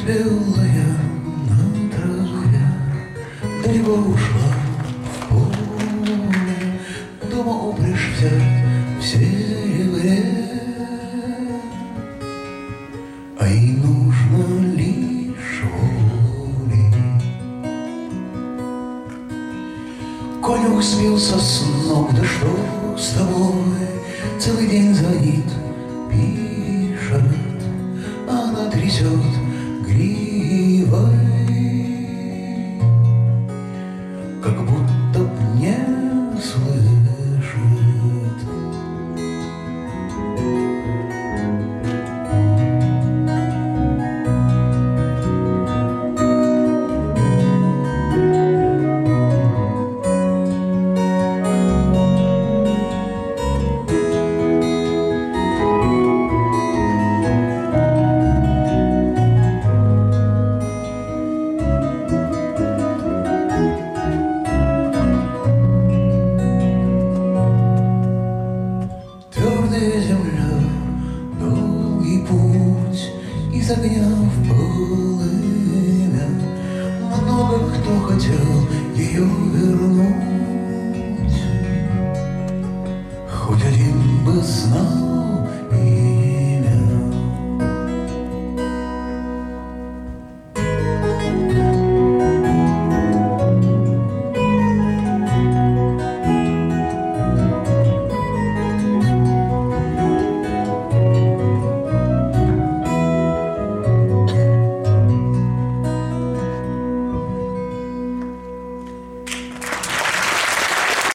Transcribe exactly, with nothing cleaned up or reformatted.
белая на траве далеко ушла в поле, дома упряжь взять в серебре, а ей нужно лишь воли. Конюх сбился с ног, да что с тобой? Целый день звонит, пишет, а она трясет гривой, как будто б не слышит. Твердая земля, долгий путь из огня в полымя. Много кто хотел ее вернуть, хоть один бы знал,